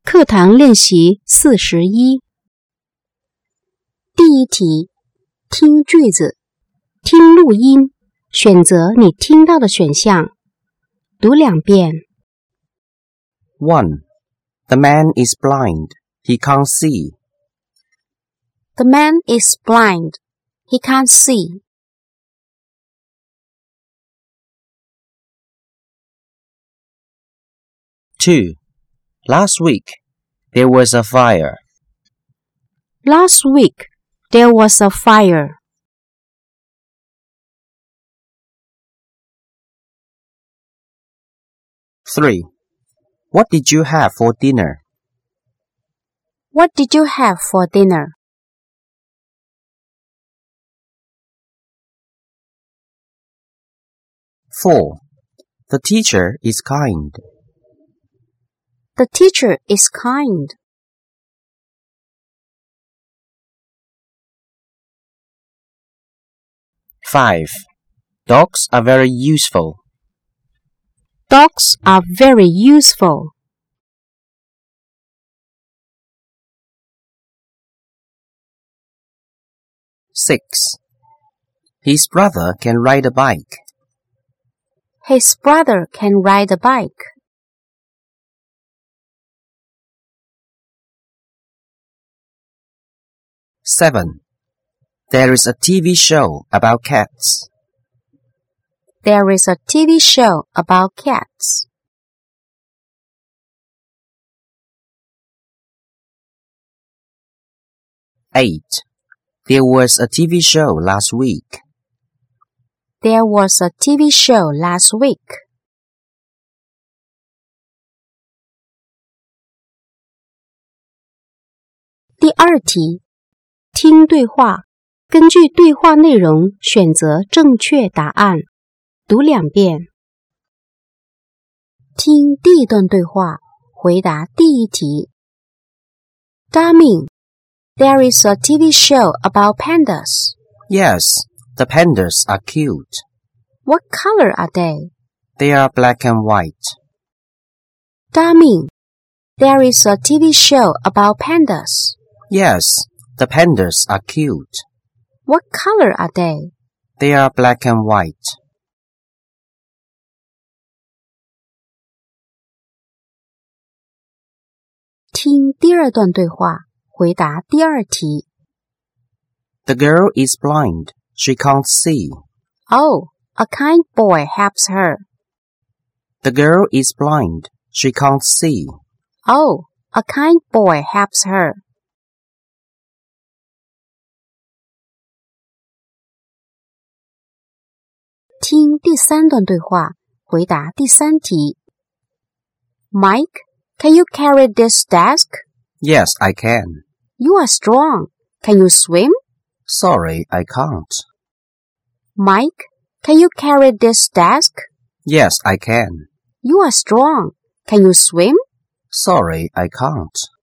课堂练习41。第一题，听句子，听录音，选择你听到的选项，读2遍。 1. The man is blind. He can't see. The man is blind. He can't see. 2. Last week, there was a fire. Last week, there was a fire. 3. What did you have for dinner? What did you have for dinner? 4. The teacher is kind. The teacher is kind. 5. Dogs are very useful. Dogs are very useful. 6. His brother can ride a bike. His brother can ride a bike. 7. There is a TV show about cats. There is a TV show about cats. 8. There was a TV show last week. There was a TV show last week. 第二题，听对话，根据对话内容选择正确答案，读2遍。听第一段对话，回答第一题。Darling, there is a TV show about pandas. Yes, the pandas are cute. What color are they? They are black and white. Darling, there is a TV show about pandas. Yes, the pandas are cute. What color are they? They are black and white. 听第二段对话，回答第二题。 The girl is blind. She can't see. Oh, a kind boy helps her. The girl is blind. She can't see. Oh, a kind boy helps her. 听第三段对话，回答第三题。Mike, can you carry this desk? Yes, I can. You are strong. Can you swim? Sorry, I can't. Mike, can you carry this desk? Yes, I can. You are strong. Can you swim? Sorry, I can't.